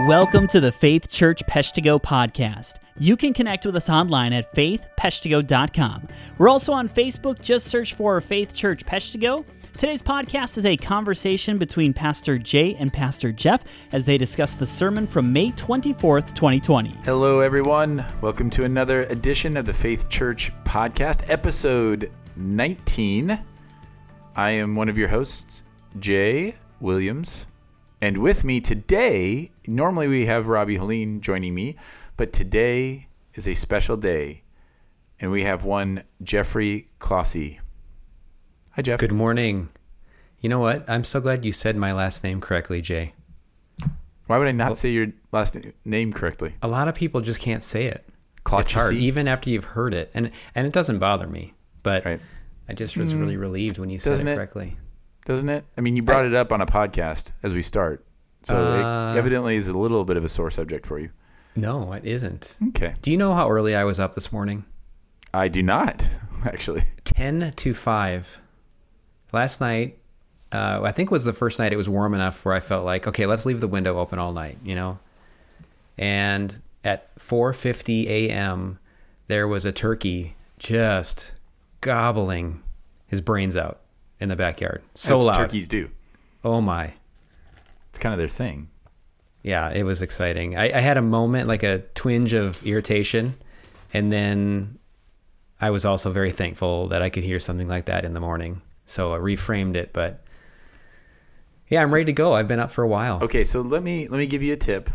Welcome to the Faith Church Peshtigo podcast. You can connect with us online at faithpeshtigo.com. We're also on Facebook. Just search for Faith Church Peshtigo. Today's podcast is a conversation between Pastor Jay and Pastor Jeff as they discuss the sermon from May 24th, 2020. Hello, everyone. Welcome to another edition of the Faith Church podcast, episode 19. I am one of your hosts, Jay Williams. And with me today, normally we have Robbie Helene joining me, but today is a special day, and we have one Jeffrey Clossy. Hi, Jeff. Good morning. You know what? I'm so glad you said my last name correctly, Jay. Why would I not say your last name correctly? A lot of people just can't say it. Clossy? It's hard, even after you've heard it. And it doesn't bother me, but right. I just was really relieved when you said it correctly. Doesn't it? I mean, you brought it up on a podcast as we start, so it evidently is a little bit of a sore subject for you. No, it isn't. Okay. Do you know how early I was up this morning? I do not, actually. 10 to 5. Last night, I think was the first night it was warm enough where I felt like, okay, let's leave the window open all night, you know? And at 4:50 a.m., there was a turkey just gobbling his brains out in the backyard. So loud. Turkeys do. Oh my. It's kind of their thing. Yeah, it was exciting. I had a moment, like a twinge of irritation, and then I was also very thankful that I could hear something like that in the morning. So I reframed it, but yeah, I'm ready to go. I've been up for a while. Okay, so let me give you a tip.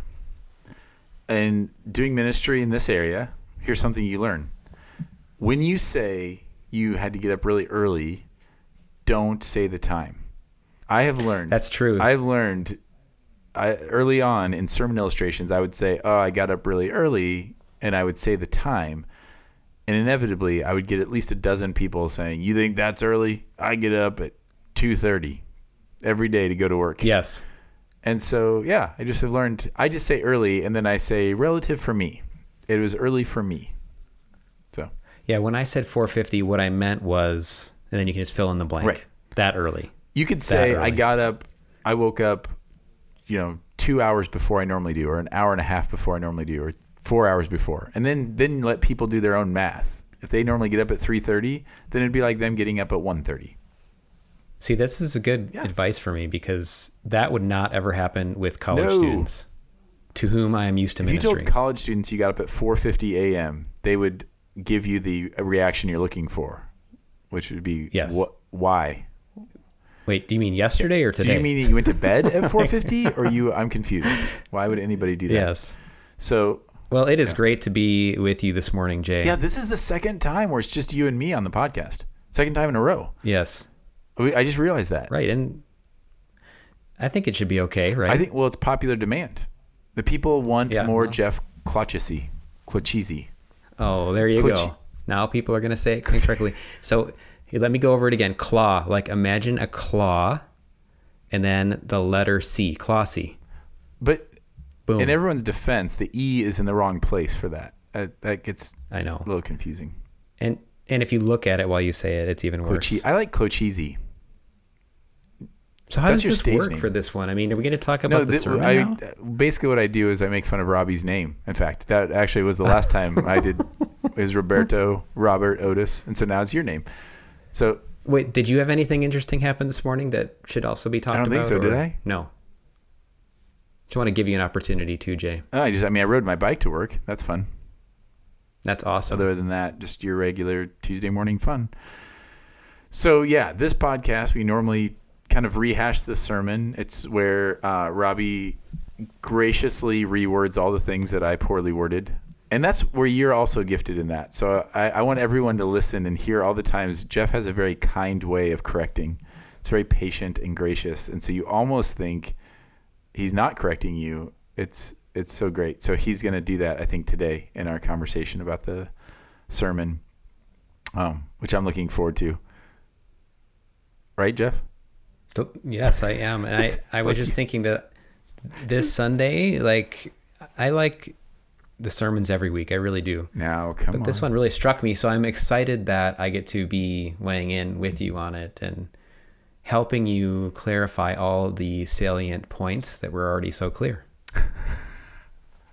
In doing ministry in this area, here's something you learn. When you say you had to get up really early, don't say the time. I have learned. That's true. I've learned early on in sermon illustrations, I would say, oh, I got up really early, and I would say the time. And inevitably, I would get at least a dozen people saying, you think that's early? I get up at 2:30 every day to go to work. Yes. And so, yeah, I just have learned, I just say early, and then I say relative for me. It was early for me. So. Yeah, when I said 4:50, what I meant was, and then you can just fill in the blank. Right. That early. You could say I woke up, 2 hours before I normally do, or an hour and a half before I normally do, or 4 hours before. And then let people do their own math. If they normally get up at 3:30, then it'd be like them getting up at 1:30. See, this is a good advice for me because that would not ever happen with college students to whom I am used to ministering. If you told college students you got up at 4:50 a.m., they would give you the reaction you're looking for, which would be, yes. Why? Wait, do you mean yesterday or today? Do you mean you went to bed at 4:50 or I'm confused. Why would anybody do that? Yes. So, well, it is great to be with you this morning, Jay. Yeah, this is the second time where it's just you and me on the podcast. Second time in a row. Yes. I just realized that. Right, and I think it should be okay, right? I think, it's popular demand. The people want more well. Jeff Clochisi. Oh, there you go. Now people are going to say it correctly. So let me go over it again. Claw, like imagine a claw, and then the letter C, Clossy. But boom. In everyone's defense, the E is in the wrong place for that. That gets a little confusing. And if you look at it while you say it, it's even worse. I like Clochisi. So how does this work for this one? I mean, are we going to talk about the sermon now? Basically what I do is I make fun of Robbie's name. In fact, that actually was the last time I did. It was Robert Otis. And so now it's your name. So wait, did you have anything interesting happen this morning that should also be talked about? I don't think so, did I? No. Just want to give you an opportunity too, Jay. I rode my bike to work. That's fun. That's awesome. Other than that, just your regular Tuesday morning fun. So yeah, this podcast, we normally kind of rehash the sermon. It's where Robbie graciously rewords all the things that I poorly worded. And that's where you're also gifted in that. So I want everyone to listen and hear all the times. Jeff has a very kind way of correcting. It's very patient and gracious. And so you almost think he's not correcting you. It's so great. So he's going to do that, I think, today in our conversation about the sermon, which I'm looking forward to. Right, Jeff? Yes, I am. And I was just thinking that this Sunday, I like the sermons every week. I really do. Now, come on. But this one really struck me. So I'm excited that I get to be weighing in with you on it and helping you clarify all the salient points that were already so clear.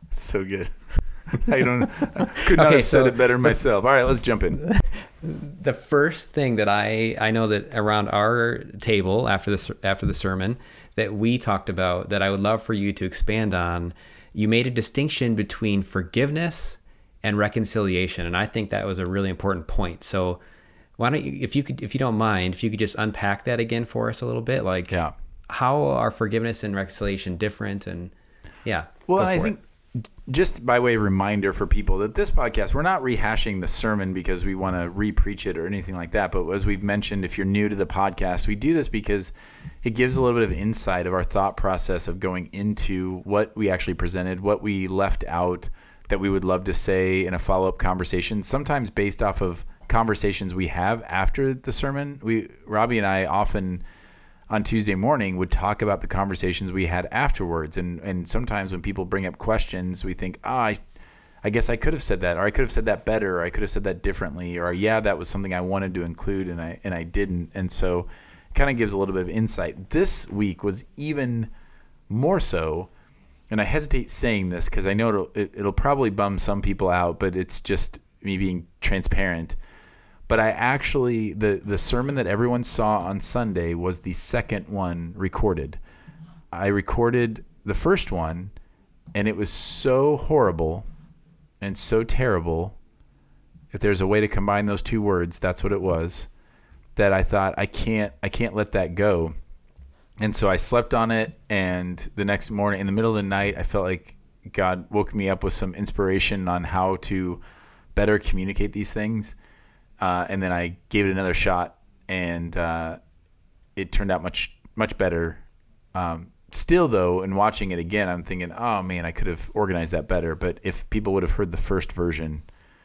So good. I could not have said it better myself. All right, let's jump in. The first thing that I know that around our table after the sermon that we talked about that I would love for you to expand on, you made a distinction between forgiveness and reconciliation, and I think that was a really important point. So why don't you, if you don't mind, if you could just unpack that again for us a little bit, like how are forgiveness and reconciliation different? And well, I think just by way of reminder for people that this podcast, we're not rehashing the sermon because we want to re-preach it or anything like that. But as we've mentioned, if you're new to the podcast, we do this because it gives a little bit of insight of our thought process of going into what we actually presented, what we left out that we would love to say in a follow-up conversation, sometimes based off of conversations we have after the sermon. Robbie and I often on Tuesday morning would talk about the conversations we had afterwards. And sometimes when people bring up questions, we think, I guess I could have said that, or I could have said that better, or I could have said that differently, or that was something I wanted to include and I didn't. And so it kind of gives a little bit of insight. This week was even more so, and I hesitate saying this because I know it'll probably bum some people out, but it's just me being transparent. But I actually, the sermon that everyone saw on Sunday was the second one recorded. I recorded the first one, and it was so horrible and so terrible. If there's a way to combine those two words, that's what it was, that I thought I can't let that go. And so I slept on it, and the next morning, in the middle of the night, I felt like God woke me up with some inspiration on how to better communicate these things. And then I gave it another shot, and it turned out much, much better. Still, though, in watching it again, I'm thinking, oh, man, I could have organized that better. But if people would have heard the first version,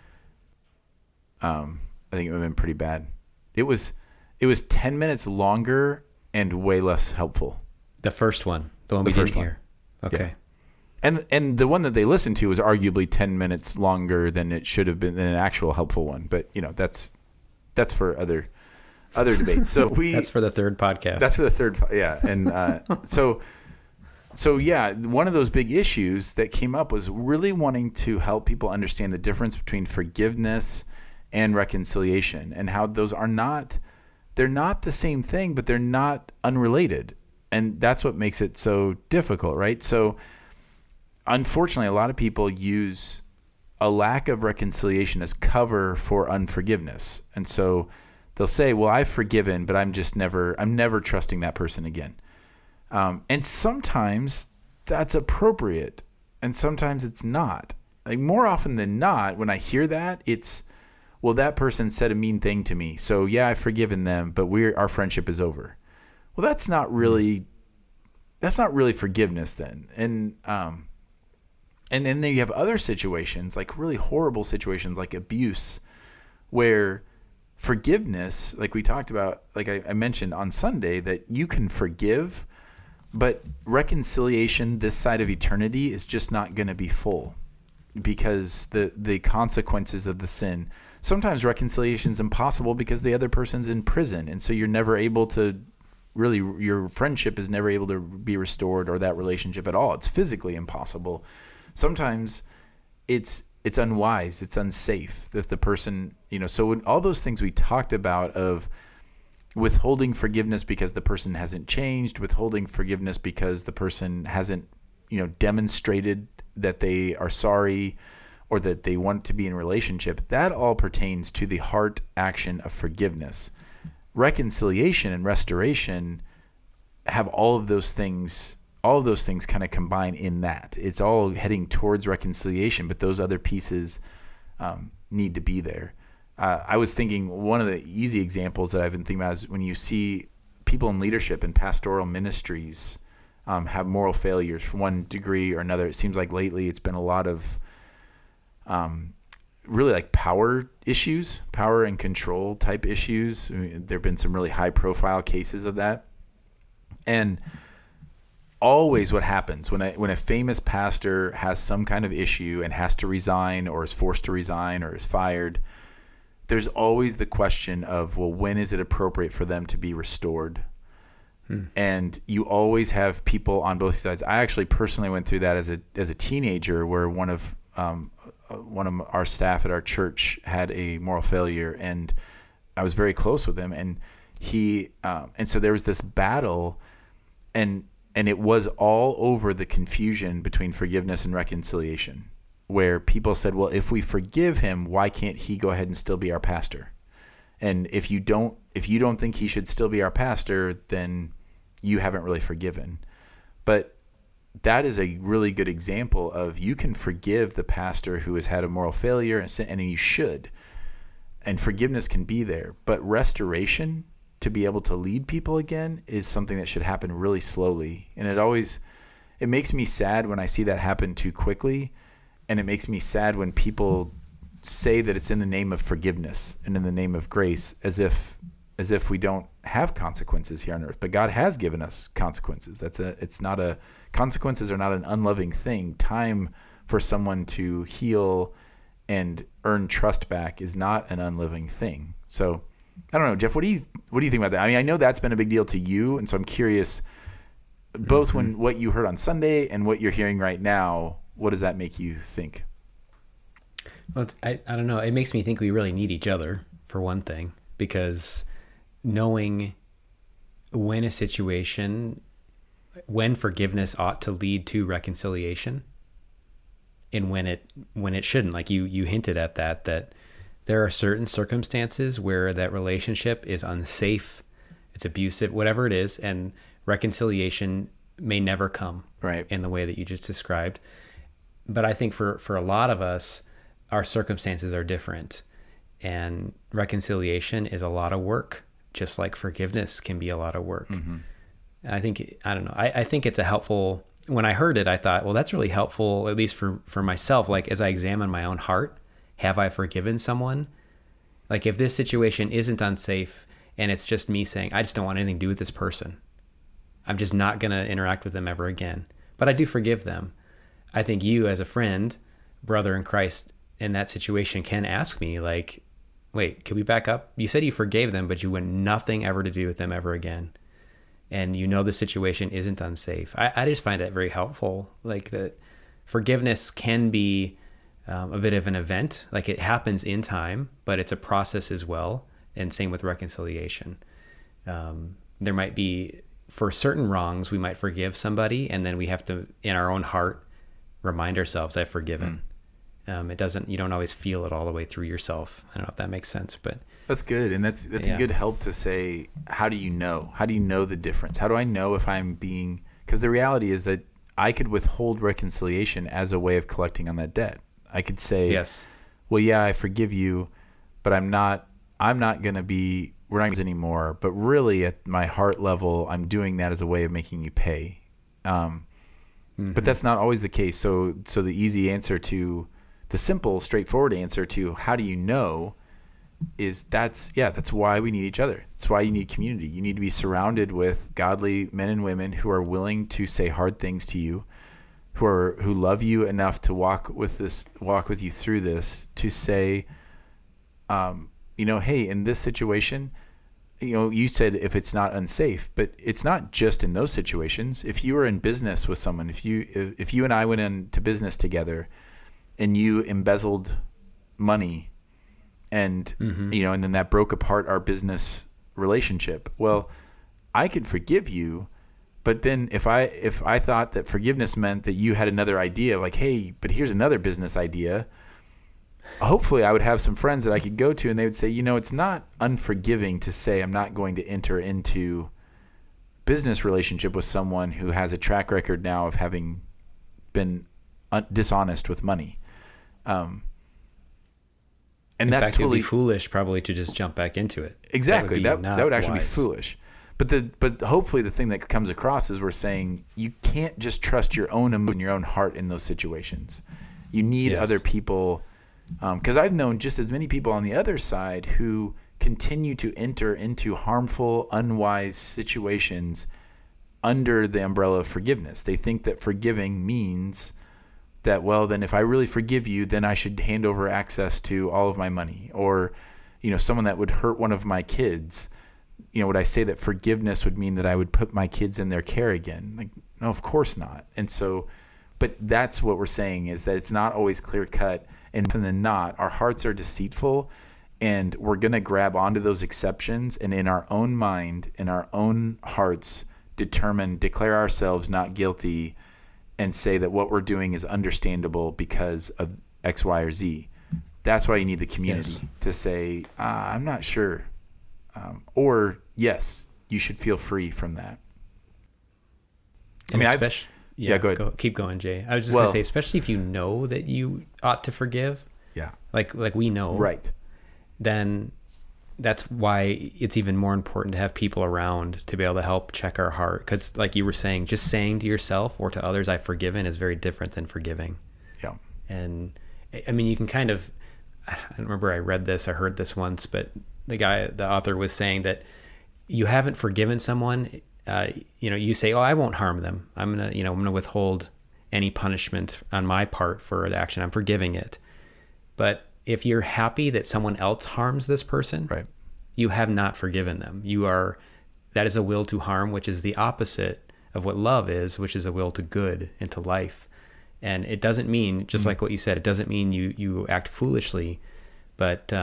I think it would have been pretty bad. It was 10 minutes longer and way less helpful. The first one, the one we didn't hear. Okay. Yeah. And the one that they listened to was arguably 10 minutes longer than it should have been than an actual helpful one. But that's for other debates. So that's for the third podcast. That's for the third. Yeah. And so one of those big issues that came up was really wanting to help people understand the difference between forgiveness and reconciliation, and how those they're not the same thing, but they're not unrelated. And that's what makes it so difficult, right? So unfortunately, a lot of people use a lack of reconciliation as cover for unforgiveness. And so they'll say, well, I've forgiven, but I'm never trusting that person again. And sometimes that's appropriate, and sometimes it's not. Like, more often than not, when I hear that, it's, well, that person said a mean thing to me, so yeah, I've forgiven them, but our friendship is over. Well, that's not really forgiveness then. And then you have other situations, like really horrible situations like abuse, where forgiveness, like we talked about, like I mentioned on Sunday, that you can forgive, but reconciliation this side of eternity is just not going to be full because the consequences of the sin. Sometimes reconciliation is impossible because the other person's in prison, and so you're never able to really, your friendship is never able to be restored, or that relationship at all. It's physically impossible. Sometimes it's unwise, it's unsafe that the person, so when all those things we talked about of withholding forgiveness because the person hasn't changed, withholding forgiveness because the person hasn't, demonstrated that they are sorry or that they want to be in a relationship, that all pertains to the heart action of forgiveness. Reconciliation and restoration have all of those things kind of combine in that. It's all heading towards reconciliation, but those other pieces need to be there. I was thinking one of the easy examples that I've been thinking about is when you see people in leadership and pastoral ministries have moral failures from one degree or another. It seems like lately it's been a lot of really like power issues, power and control type issues. I mean, there have been some really high profile cases of that. And always what happens when a famous pastor has some kind of issue and has to resign or is forced to resign or is fired, there's always the question of, well, when is it appropriate for them to be restored? And you always have people on both sides. I actually personally went through that as a teenager, where one of our staff at our church had a moral failure, and I was very close with him, and so there was this battle, and it was all over the confusion between forgiveness and reconciliation, where people said, well, if we forgive him, why can't he go ahead and still be our pastor? And if you don't think he should still be our pastor, then you haven't really forgiven. But that is a really good example of, you can forgive the pastor who has had a moral failure, and you should. And forgiveness can be there. But restoration, to be able to lead people again, is something that should happen really slowly. And it makes me sad when I see that happen too quickly. And it makes me sad when people say that it's in the name of forgiveness and in the name of grace, as if we don't have consequences here on earth. But God has given us consequences. Consequences are not an unloving thing. Time for someone to heal and earn trust back is not an unloving thing. So I don't know, Jeff, what do you think about that? I mean, I know that's been a big deal to you, and so I'm curious, both when what you heard on Sunday and what you're hearing right now, what does that make you think? Well, I don't know. It makes me think we really need each other, for one thing, because knowing when forgiveness ought to lead to reconciliation, and when it shouldn't. Like you hinted at that there are certain circumstances where that relationship is unsafe, it's abusive, whatever it is, and reconciliation may never come right in the way that you just described. But I think for a lot of us, our circumstances are different, and reconciliation is a lot of work, just like forgiveness can be a lot of work. Mm-hmm. I think it's a helpful, when I heard it, I thought, well, that's really helpful, at least for myself. Like, as I examine my own heart, have I forgiven someone? Like, if this situation isn't unsafe and it's just me saying, I just don't want anything to do with this person, I'm just not going to interact with them ever again, but I do forgive them. I think you, as a friend, brother in Christ, in that situation can ask me, like, wait, can we back up? You said you forgave them, but you want nothing ever to do with them ever again. And you know the situation isn't unsafe. I just find that very helpful. Like, that forgiveness can be a bit of an event. Like, it happens in time, but it's a process as well. And same with reconciliation. There might be, for certain wrongs, we might forgive somebody, and then we have to, in our own heart, remind ourselves, I've forgiven. You don't always feel it all the way through yourself. I don't know if that makes sense, but that's good. And that's a good help to say, how do you know? How do you know the difference? How do I know if I'm being, because the reality is that I could withhold reconciliation as a way of collecting on that debt. I could say, yes, well, yeah, I forgive you, but we're not going to be anymore. But really, at my heart level, I'm doing that as a way of making you pay. But that's not always the case. So the simple, straightforward answer to how do you know is that's why we need each other. That's why you need community. You need to be surrounded with godly men and women who are willing to say hard things to you, who love you enough to walk with you through this, to say, hey, in this situation, you said if it's not unsafe, but it's not just in those situations. If you were in business with someone, if you and I went into business together and you embezzled money and, and then that broke apart our business relationship, well, I could forgive you. But then if I thought that forgiveness meant that you had another idea, like, hey, but here's another business idea, hopefully I would have some friends that I could go to and they would say, it's not unforgiving to say I'm not going to enter into business relationship with someone who has a track record now of having been dishonest with money. And that's totally, it'd be foolish probably to just jump back into it. Exactly. That would actually be foolish. But hopefully the thing that comes across is we're saying you can't just trust your own emotion, your own heart in those situations. You need other people, because I've known just as many people on the other side who continue to enter into harmful, unwise situations under the umbrella of forgiveness. They think that forgiving means that, well, then if I really forgive you, then I should hand over access to all of my money, or someone that would hurt one of my kids, would I say that forgiveness would mean that I would put my kids in their care again? Like, no, of course not. And so, but that's what we're saying, is that it's not always clear cut, and often than not, our hearts are deceitful, and we're going to grab onto those exceptions, and in our own mind, in our own hearts, declare ourselves not guilty, and say that what we're doing is understandable because of X, Y, or Z. That's why you need the community to say, I'm not sure. Or, yes, you should feel free from that. Go ahead. Keep going, Jay. I was just going to say, especially if you know that you ought to forgive, like we know, right? Then that's why it's even more important to have people around to be able to help check our heart. Because like you were saying, just saying to yourself or to others, I've forgiven, is very different than forgiving. Yeah. And I mean, you can kind of, I don't remember I read this, I heard this once, but the author was saying that you haven't forgiven someone. You say, I won't harm them. I'm going to withhold any punishment on my part for the action. I'm forgiving it. But if you're happy that someone else harms this person, right, you have not forgiven them. That is a will to harm, which is the opposite of what love is, which is a will to good and to life. And it doesn't mean, just like what you said, it doesn't mean you act foolishly, but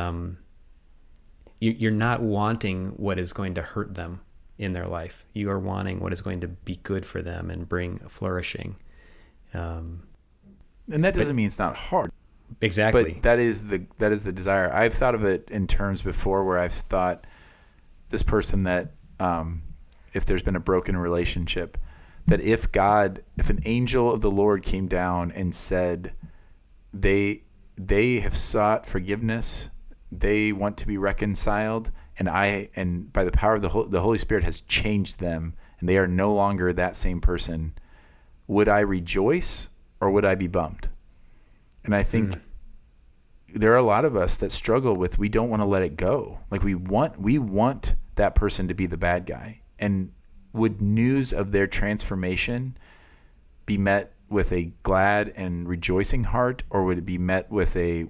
you're not wanting what is going to hurt them in their life. You are wanting what is going to be good for them and bring flourishing. And that doesn't mean it's not hard. Exactly. But that is the desire. I've thought of it in terms before where I've thought this person that if there's been a broken relationship, that if an angel of the Lord came down and said they have sought forgiveness, they want to be reconciled, and by the power of the Holy Spirit has changed them, and they are no longer that same person, would I rejoice or would I be bummed? And I think there are a lot of us that struggle with, we don't want to let it go. Like we want that person to be the bad guy. And would news of their transformation be met with a glad and rejoicing heart, or would it be met with a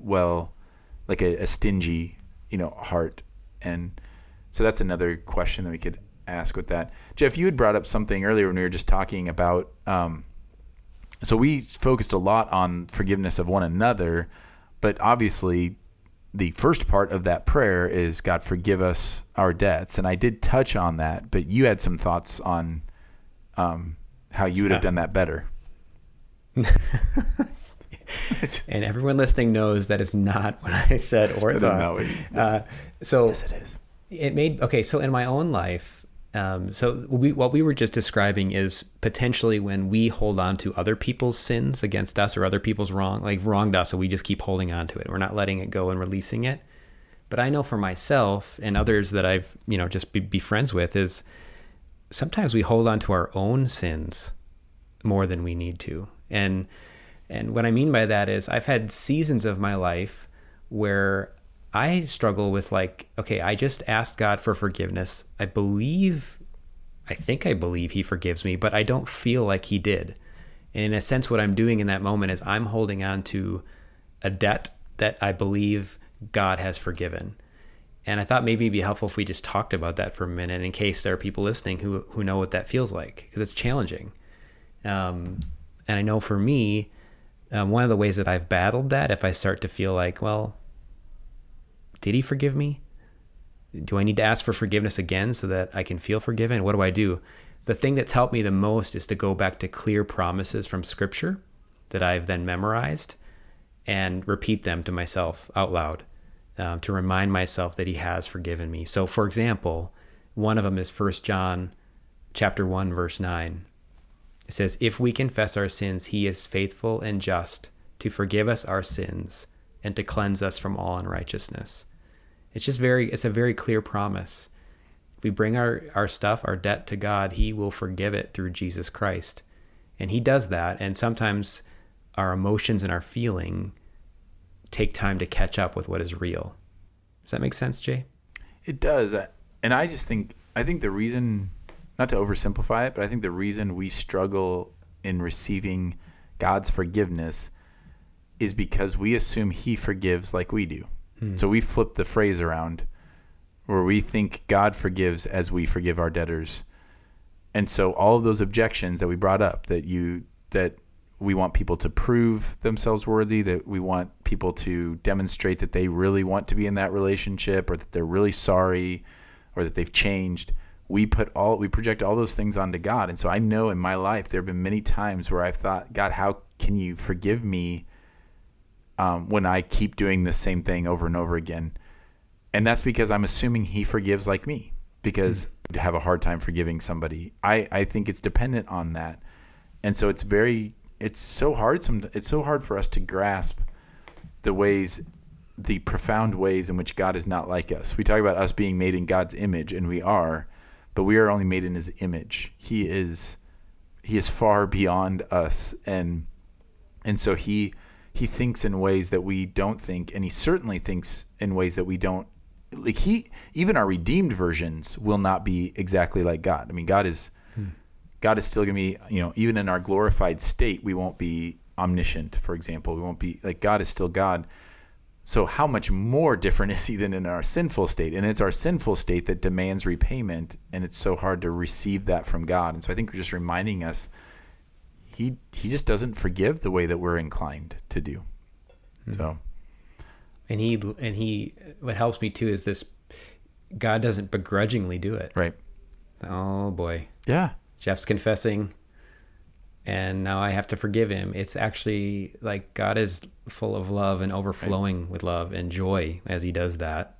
stingy, heart? And so that's another question that we could ask with that. Jeff, you had brought up something earlier when we were just talking about, so we focused a lot on forgiveness of one another, but obviously the first part of that prayer is, God, forgive us our debts. And I did touch on that, but you had some thoughts on how you would have done that better. And everyone listening knows that is not what I said or thought. That is not what you said. Yes, it is. So in my own life, what we were just describing is potentially when we hold on to other people's sins against us, or other people's wronged us, so we just keep holding on to it. We're not letting it go and releasing it. But I know for myself and others that I've, just be friends with, is sometimes we hold on to our own sins more than we need to. And what I mean by that is I've had seasons of my life where I struggle with I just asked God for forgiveness. I think I believe he forgives me, but I don't feel like he did. And in a sense, what I'm doing in that moment is I'm holding on to a debt that I believe God has forgiven. And I thought maybe it'd be helpful if we just talked about that for a minute, in case there are people listening who know what that feels like, because it's challenging. And I know for me, one of the ways that I've battled that, if I start to feel like, well, did he forgive me? Do I need to ask for forgiveness again so that I can feel forgiven? What do I do? The thing that's helped me the most is to go back to clear promises from Scripture that I've then memorized and repeat them to myself out loud, to remind myself that he has forgiven me. So, for example, one of them is 1 John chapter 1, verse 9. It says, if we confess our sins, he is faithful and just to forgive us our sins and to cleanse us from all unrighteousness. It's a very clear promise. If we bring our stuff, our debt to God, he will forgive it through Jesus Christ. And he does that. And sometimes our emotions and our feeling take time to catch up with what is real. Does that make sense, Jay? It does. And I think the reason, not to oversimplify it, but I think the reason we struggle in receiving God's forgiveness is because we assume he forgives like we do. So we flip the phrase around. where we think God forgives as we forgive our debtors. And so all of those objections that we brought up, that we want people to prove themselves worthy, that we want people to demonstrate that they really want to be in that relationship, or that they're really sorry, or that they've changed, we project all those things onto God. And so I know in my life there have been many times where I've thought, God, how can you forgive me when I keep doing the same thing over and over again? And that's because I'm assuming he forgives like me, because I have a hard time forgiving somebody. I think it's dependent on that. And so it's so hard for us to grasp the profound ways in which God is not like us. We talk about us being made in God's image, and we are, but we are only made in his image. He is far beyond us. And so he thinks in ways that we don't think, and he certainly thinks in ways that we don't. Like even our redeemed versions will not be exactly like God. I mean, God is still going to be, even in our glorified state, we won't be omniscient, for example. We won't be like, God is still God. So how much more different is he than in our sinful state? And it's our sinful state that demands repayment, and it's so hard to receive that from God. And so I think we're just reminding us, he just doesn't forgive the way that we're inclined to do. So. And he, what helps me too is this, God doesn't begrudgingly do it. Right. Oh boy. Yeah. Jeff's confessing, and now I have to forgive him. It's actually like God is full of love and overflowing with love and joy as he does that,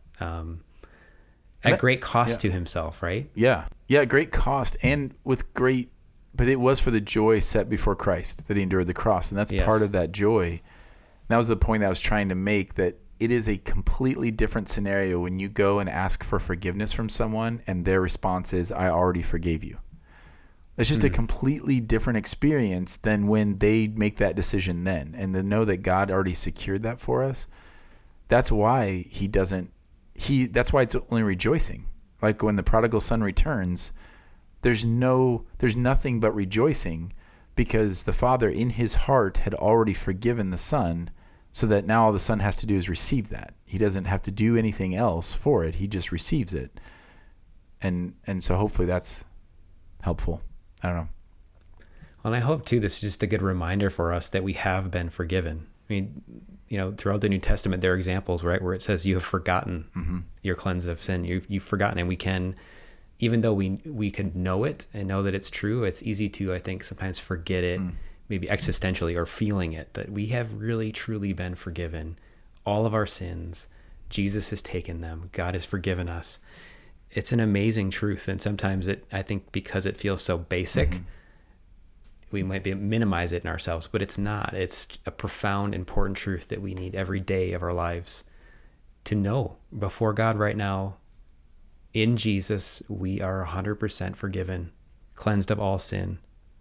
at great cost to himself, right? Yeah. Yeah, great cost, and but it was for the joy set before Christ that he endured the cross, and that's part of that joy. And that was the point that I was trying to make, that it is a completely different scenario when you go and ask for forgiveness from someone and their response is, I already forgave you. It's just a completely different experience than when they make that decision then. And to know that God already secured that for us, that's why that's why it's only rejoicing. Like when the prodigal son returns, there's nothing but rejoicing, because the father in his heart had already forgiven the son, so that now all the son has to do is receive that. He doesn't have to do anything else for it. He just receives it. And so hopefully that's helpful. I don't know. Well, and I hope too, this is just a good reminder for us that we have been forgiven. I mean, throughout the New Testament, there are examples, right, where it says you have forgotten, you're cleansed of sin. You've forgotten, and we can, even though we could know it and know that it's true, it's easy to, I think, sometimes forget it, maybe existentially, or feeling it, that we have really, truly been forgiven. All of our sins, Jesus has taken them. God has forgiven us. It's an amazing truth. And sometimes I think because it feels so basic, we might minimize it in ourselves, but it's not. It's a profound, important truth that we need every day of our lives to know before God right now. In Jesus, we are 100% forgiven, cleansed of all sin.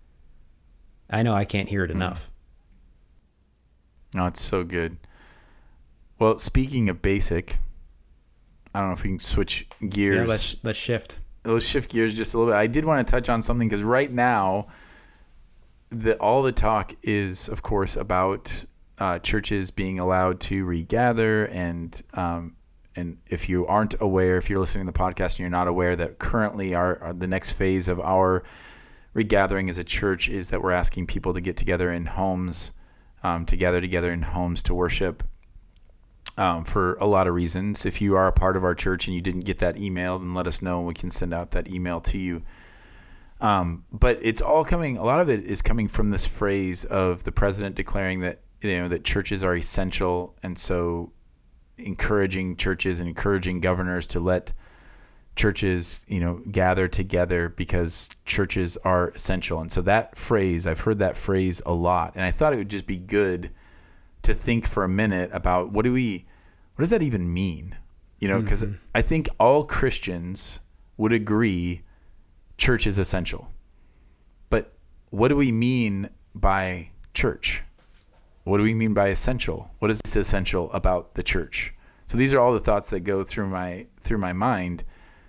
I know I can't hear it enough. No, it's so good. Well, speaking of basic, I don't know if we can switch gears. Yeah, let's shift. Let's shift gears just a little bit. I did want to touch on something, because right now, all the talk is, of course, about churches being allowed to regather, and if you aren't aware, if you're listening to the podcast and you're not aware, that currently the next phase of our regathering as a church is that we're asking people to get together in homes, to gather together in homes to worship. For a lot of reasons. If you are a part of our church and you didn't get that email, then let us know and we can send out that email to you. But it's all coming, a lot of it is coming from this phrase of the president declaring that, that churches are essential. And so encouraging churches and encouraging governors to let churches, gather together because churches are essential. And so that phrase, I've heard that phrase a lot, and I thought it would just be good to think for a minute about what does that even mean? Because I think all Christians would agree church is essential. But what do we mean by church? What do we mean by essential? What is essential about the church? So these are all the thoughts that go through my mind.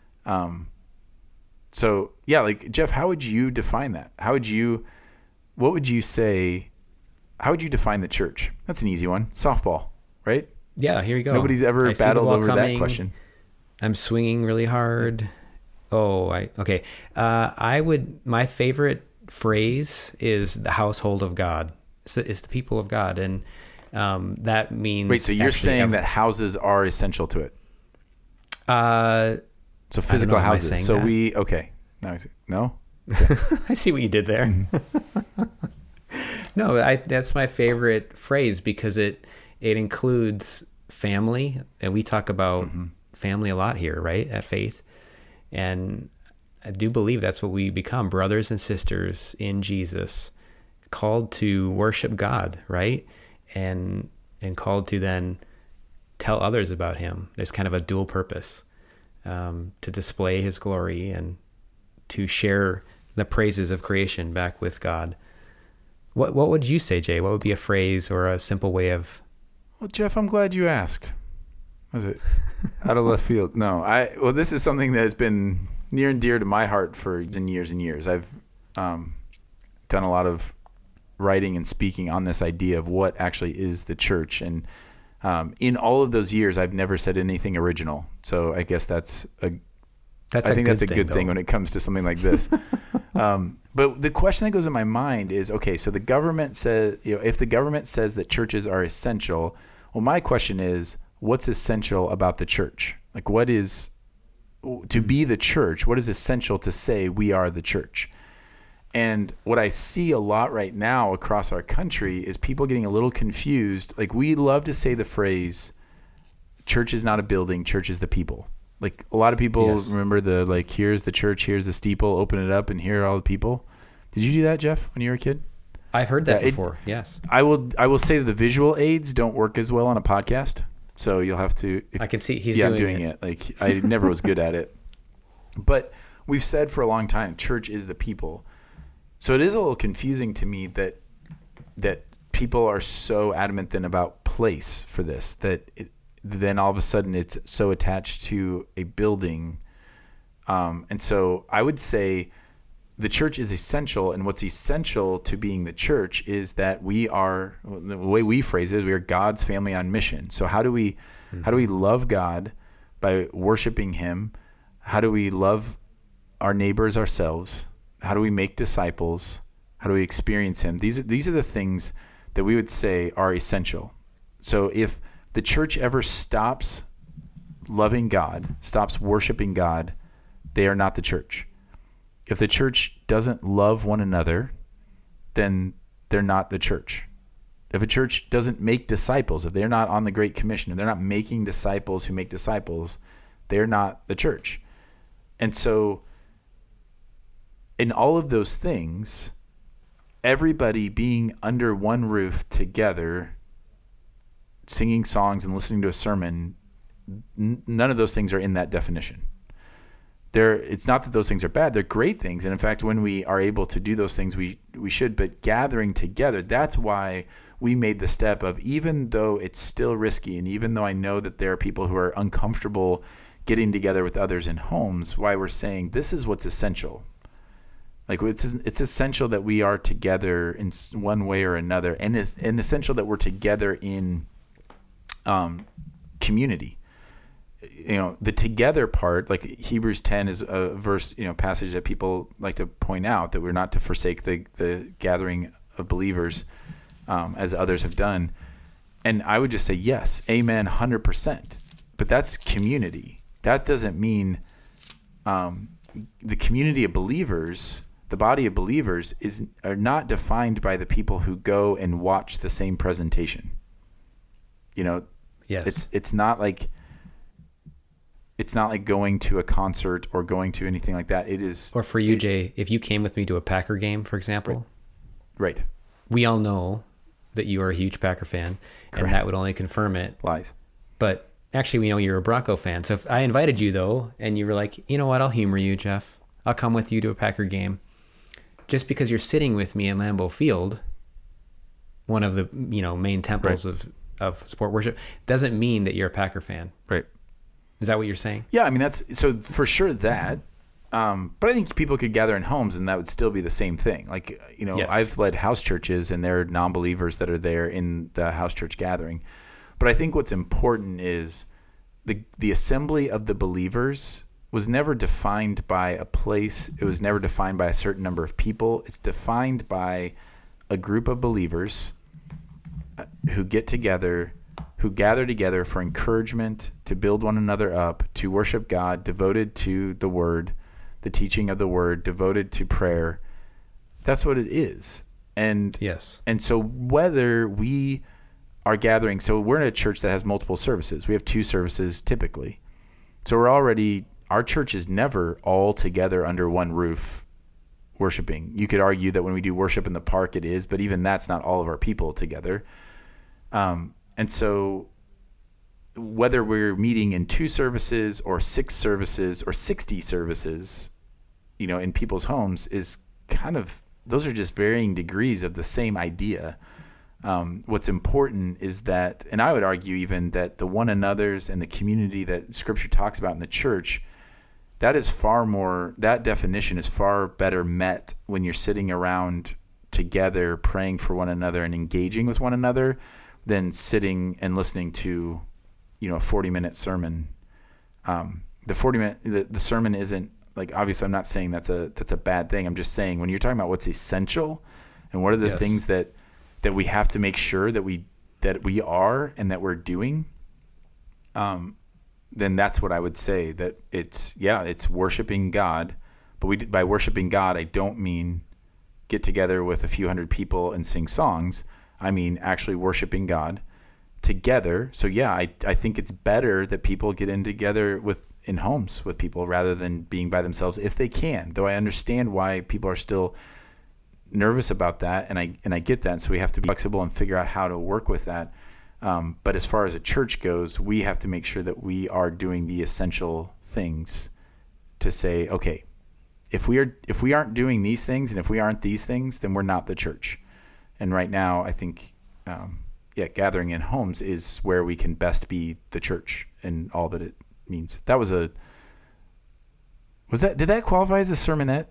So yeah, like Jeff, how would you define that? What would you say? How would you define the church? That's an easy one. Softball, right? Yeah, here you go. Nobody's ever battled over that question. I'm swinging really hard. Okay. My favorite phrase is the household of God. It's the people of God. And that means... Wait, so you're saying that houses are essential to it? So physical houses. So that? Okay. No? Okay. I see what you did there. Mm-hmm. No, that's my favorite phrase because it includes family, and we talk about family a lot here, right, at Faith. And I do believe that's what we become, brothers and sisters in Jesus, called to worship God, right? And called to then tell others about him. There's kind of a dual purpose, to display his glory and to share the praises of creation back with God. What would you say, Jay? What would be a phrase or a simple way of... Well, Jeff, I'm glad you asked. Was it out of left field? No, this is something that has been near and dear to my heart for years and years. I've done a lot of writing and speaking on this idea of what actually is the church. And in all of those years, I've never said anything original. So I guess that's a good thing when it comes to something like this. But the question that goes in my mind is, okay, so the government says, if the government says that churches are essential, well, my question is, what's essential about the church? Like, what is, to be the church, what is essential to say we are the church? And what I see a lot right now across our country is people getting a little confused. Like, we love to say the phrase, church is not a building, church is the people. Like, a lot of people remember here's the church, here's the steeple, open it up, and here are all the people. Did you do that, Jeff, when you were a kid? I've heard that before, yes. I will say that the visual aids don't work as well on a podcast, so you'll have to... I can see he's doing it. Like, I never was good at it. But we've said for a long time, church is the people. So it is a little confusing to me that people are so adamant then about place for this, then all of a sudden it's so attached to a building. And so I would say the church is essential, and what's essential to being the church is that we are, the way we phrase it is, we are God's family on mission. So how do we love God by worshiping him? How do we love our neighbors ourselves? How do we make disciples? How do we experience him? These are the things that we would say are essential. So if the church ever stops loving God, stops worshiping God, they are not the church. If the church doesn't love one another, then they're not the church. If a church doesn't make disciples, if they're not on the Great Commission, if they're not making disciples who make disciples, they're not the church. And so in all of those things, everybody being under one roof together, singing songs and listening to a sermon, none of those things are in that definition. It's not that those things are bad. They're great things. And in fact, when we are able to do those things, we should. But gathering together, that's why we made the step of, even though it's still risky, and even though I know that there are people who are uncomfortable getting together with others in homes, why we're saying this is what's essential. Like, it's essential that we are together in one way or another, and it's essential that we're together in community. The together part, like Hebrews 10 is a verse, passage that people like to point out, that we're not to forsake the gathering of believers, as others have done. And I would just say, yes, amen, 100%. But that's community. That doesn't mean the community of believers, the body of believers, are not defined by the people who go and watch the same presentation. Yes. It's not like going to a concert or going to anything like that. It is. Or for you, Jay, if you came with me to a Packer game, for example. Right. We all know that you are a huge Packer fan, Correct. And that would only confirm it. Lies. But actually, we know you're a Bronco fan. So if I invited you, though, and you were like, you know what, I'll humor you, Jeff. I'll come with you to a Packer game. Just because you're sitting with me in Lambeau Field, one of the main temples of sport worship, doesn't mean that you're a Packer fan. Right. Is that what you're saying? Yeah, I mean, that's so for sure that. But I think people could gather in homes and that would still be the same thing. Like, yes. I've led house churches and there are non-believers that are there in the house church gathering. But I think what's important is the assembly of the believers was never defined by a place. It was never defined by a certain number of people. It's defined by a group of believers who get together, who gather together for encouragement, to build one another up, to worship God, devoted to the word, the teaching of the word, devoted to prayer. That's what it is. And Yes. And so whether we are gathering, so we're in a church that has multiple services. We have 2 services typically. So our church is never all together under one roof worshiping. You could argue that when we do worship in the park, it is, but even that's not all of our people together. And so whether we're meeting in 2 services or 6 services or 60 services, in people's homes is kind of, those are just varying degrees of the same idea. What's important is that, and I would argue even that the one another's and the community that Scripture talks about in the church, that definition is far better met when you're sitting around together praying for one another and engaging with one another than sitting and listening to, a 40-minute sermon. The sermon isn't, like, obviously I'm not saying that's a bad thing. I'm just saying when you're talking about what's essential and what are the things that we have to make sure that we are and that we're doing, then that's what I would say, that it's worshiping God. But by worshiping God, I don't mean get together with a few hundred people and sing songs. I mean actually worshiping God together. So I think it's better that people get in together in homes with people rather than being by themselves if they can. Though I understand why people are still nervous about that, and I get that. And so we have to be flexible and figure out how to work with that. But as far as a church goes, we have to make sure that we are doing the essential things to say, okay, if we aren't doing these things and if we aren't these things, then we're not the church. And right now, I think, gathering in homes is where we can best be the church and all that it means. Did that qualify as a sermonette?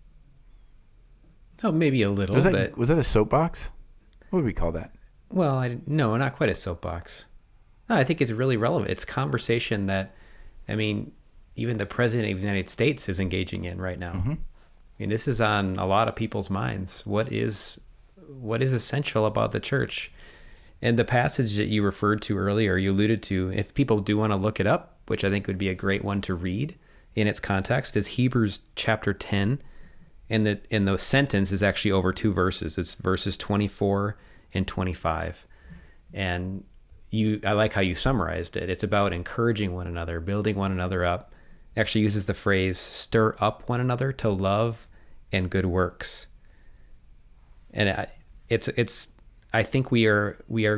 Oh, maybe a little. Was that a soapbox? What would we call that? Well, no, not quite a soapbox. No, I think it's really relevant. It's conversation that, even the President of the United States is engaging in right now. Mm-hmm. This is on a lot of people's minds. What is essential about the church? And the passage that you referred to earlier, you alluded to, if people do want to look it up, which I think would be a great one to read in its context, is Hebrews chapter 10. And the sentence is actually over 2 verses. It's verses 24 and 25. And I like how you summarized it. It's about encouraging one another, building one another up. It actually uses the phrase, stir up one another to love and good works. And I think we are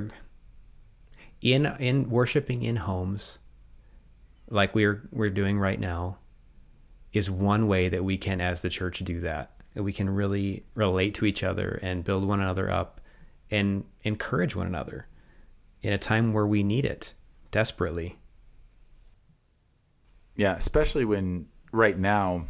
in worshiping in homes like we're doing right now is one way that we can, as the church, do that. We can really relate to each other and build one another up and encourage one another in a time where we need it desperately. Yeah, especially when right now,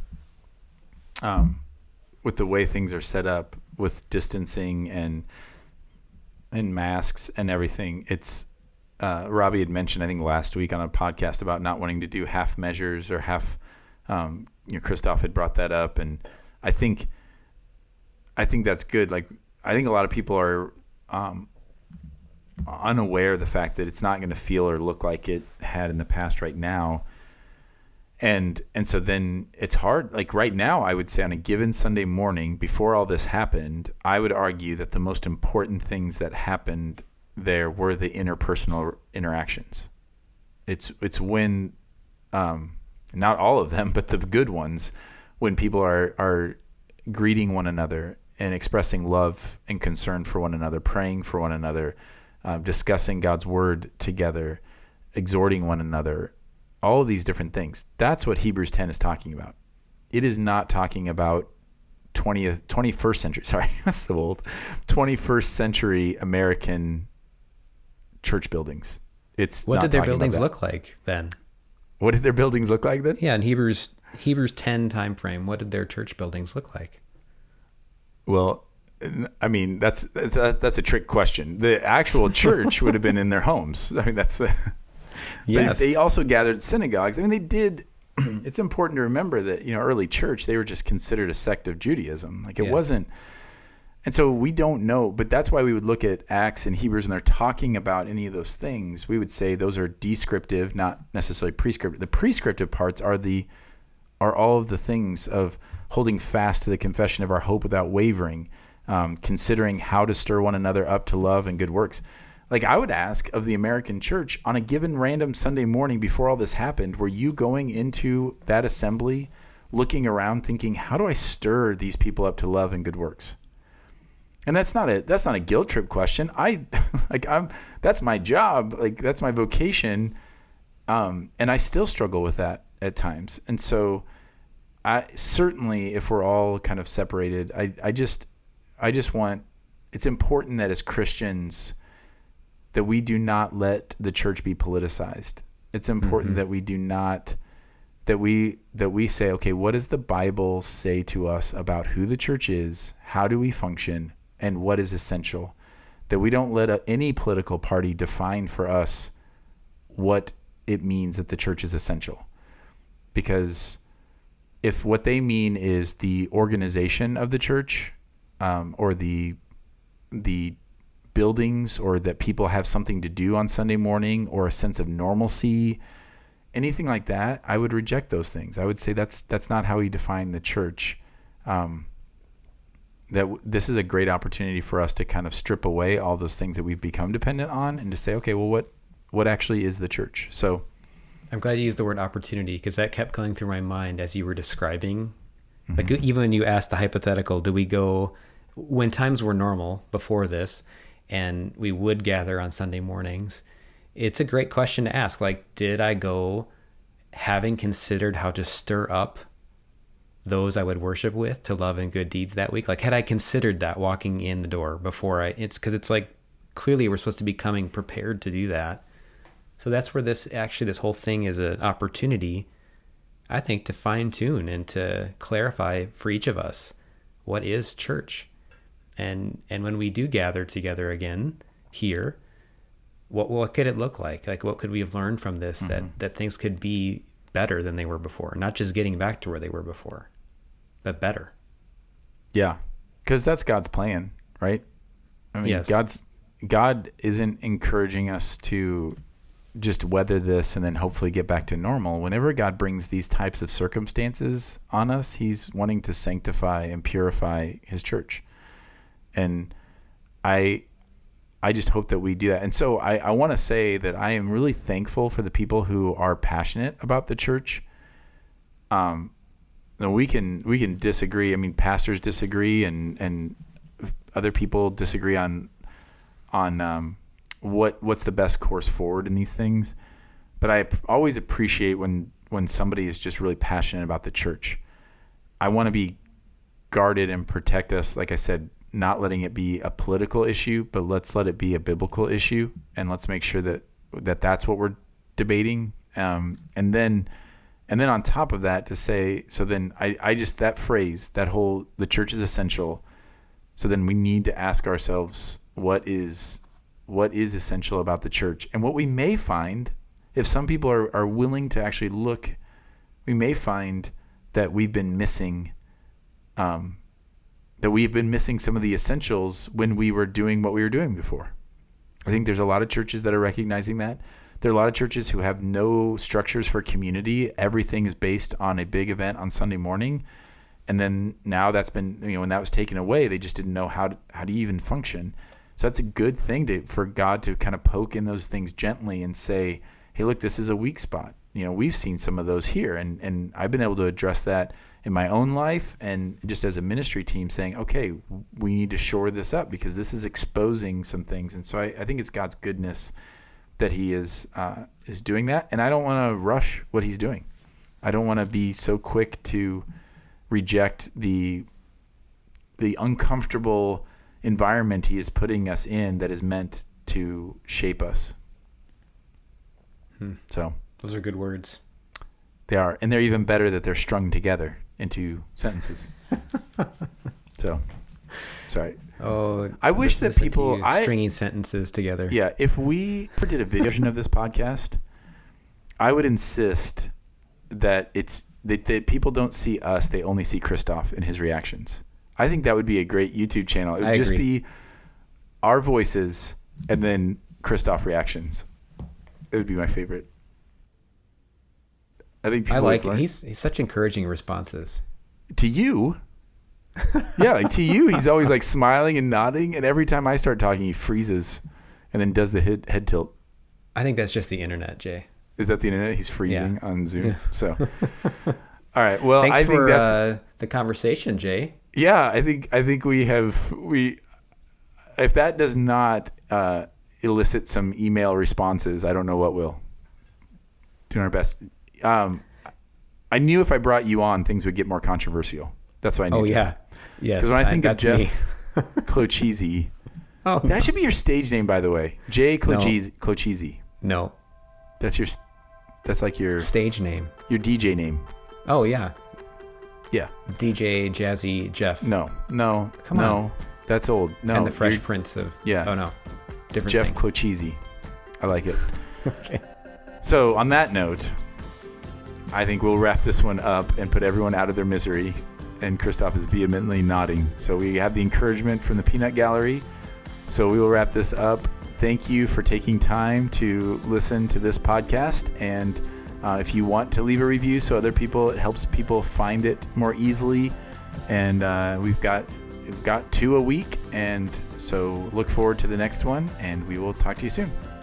with the way things are set up with distancing and masks and everything, it's Robbie had mentioned, I think last week on a podcast, about not wanting to do half measures or half. Christoph had brought that up, and I think that's good. Like, I think a lot of people are unaware of the fact that it's not going to feel or look like it had in the past right now. And so then it's hard. Like right now, I would say on a given Sunday morning before all this happened, I would argue that the most important things that happened there were the interpersonal interactions. It's when, not all of them, but the good ones, when people are greeting one another and expressing love and concern for one another, praying for one another, discussing God's word together, exhorting one another, all of these different things. That's what Hebrews 10 is talking about. It is not talking about 21st century, sorry, that's so old, 21st century American church buildings. What did their buildings look like then? What did their buildings look like then? Yeah, in Hebrews 10 time frame, what did their church buildings look like? Well, I mean, that's a trick question. The actual church would have been in their homes. I mean, Yes. But they also gathered at synagogues. I mean, they did. It's important to remember that, early church, they were just considered a sect of Judaism. Like it wasn't. And so we don't know, but that's why we would look at Acts and Hebrews when they're talking about any of those things. We would say those are descriptive, not necessarily prescriptive. The prescriptive parts are all of the things of holding fast to the confession of our hope without wavering, considering how to stir one another up to love and good works. Like I would ask of the American church on a given random Sunday morning before all this happened, were you going into that assembly looking around thinking, how do I stir these people up to love and good works? And that's not a guilt trip question. That's my job. Like that's my vocation. And I still struggle with that at times. And so I certainly, if we're all kind of separated, I just want, it's important that as Christians that we do not let the church be politicized. It's important that we do not, that we say, okay, what does the Bible say to us about who the church is? How do we function? And what is essential? That we don't let any political party define for us what it means that the church is essential. Because if what they mean is the organization of the church, or the buildings, or that people have something to do on Sunday morning, or a sense of normalcy, anything like that, I would reject those things. I would say that's not how we define the church. That this is a great opportunity for us to kind of strip away all those things that we've become dependent on, and to say, okay, well, what actually is the church? So I'm glad you used the word opportunity, because that kept going through my mind as you were describing. Like even when you asked the hypothetical, do we go when times were normal before this and we would gather on Sunday mornings? It's a great question to ask. Like, did I go having considered how to stir up those I would worship with to love and good deeds that week? Like, had I considered that walking in the door before it's because it's like, clearly we're supposed to be coming prepared to do that. So that's where this whole thing is an opportunity, I think, to fine tune and to clarify for each of us, what is church? And when we do gather together again here, what could it look like? Like, what could we have learned from this that things could be better than they were before? Not just getting back to where they were before, but better. Yeah, because that's God's plan, right? I mean, yes. God isn't encouraging us to just weather this and then hopefully get back to normal. Whenever God brings these types of circumstances on us, he's wanting to sanctify and purify his church. And I just hope that we do that. And so I want to say that I am really thankful for the people who are passionate about the church. We can disagree. I mean, pastors disagree, and other people disagree on what's the best course forward in these things. But I always appreciate when somebody is just really passionate about the church. I want to be guarded and protect us, like I said, not letting it be a political issue, but let's let it be a biblical issue, and let's make sure that that's what we're debating. And then on top of that, to say, so then I just, that phrase, that whole, the church is essential. So then we need to ask ourselves, what is essential about the church? And what we may find, if some people are willing to actually look, we may find that we've been missing, some of the essentials when we were doing what we were doing before. I think there's a lot of churches that are recognizing that. There are a lot of churches who have no structures for community. Everything is based on a big event on Sunday morning. And then now that's been, when that was taken away, they just didn't know how to even function. So that's a good thing for God to kind of poke in those things gently and say, hey, look, this is a weak spot. We've seen some of those here. And I've been able to address that in my own life, and just as a ministry team saying, okay, we need to shore this up because this is exposing some things. And so I think it's God's goodness that he is doing that. And I don't want to rush what he's doing. I don't want to be so quick to reject the uncomfortable environment he is putting us in that is meant to shape us. So those are good words. They are. And they're even better that they're strung together into sentences. So, sorry. Oh, I wish that people stringing sentences together. Yeah, if we ever did a video version of this podcast, I would insist that that people don't see us; they only see Christoph and his reactions. I think that would be a great YouTube channel. It would just be our voices and then Christoph reactions. It would be my favorite. I think people like it. He's such encouraging responses. To you. Yeah, like to you, he's always like smiling and nodding, and every time I start talking, he freezes and then does the head tilt. I think that's just the internet, Jay. Is that the internet? He's freezing on Zoom. Yeah. So, all right. Well, thanks I think for that's the conversation, Jay. Yeah, I think we if that does not elicit some email responses, I don't know what will. Doing our best. I knew if I brought you on, things would get more controversial. That's why I knew. Oh, Jeff. yeah. Yes. Because when I think of Jeff Clochese, that should be your stage name, by the way. Jay Clochese. No. That's like your stage name. Your DJ name. Oh, yeah. Yeah. DJ Jazzy Jeff. No. Come on. That's old. No. And the Fresh Prince of. Yeah. Oh, no. Different Jeff thing. Clochese. I like it. Okay. So on that note, I think we'll wrap this one up and put everyone out of their misery. And Christoph is vehemently nodding. So we have the encouragement from the Peanut Gallery. So we will wrap this up. Thank you for taking time to listen to this podcast. And if you want to leave a review so other people, it helps people find it more easily. And we've got 2 a week. And so look forward to the next one. And we will talk to you soon.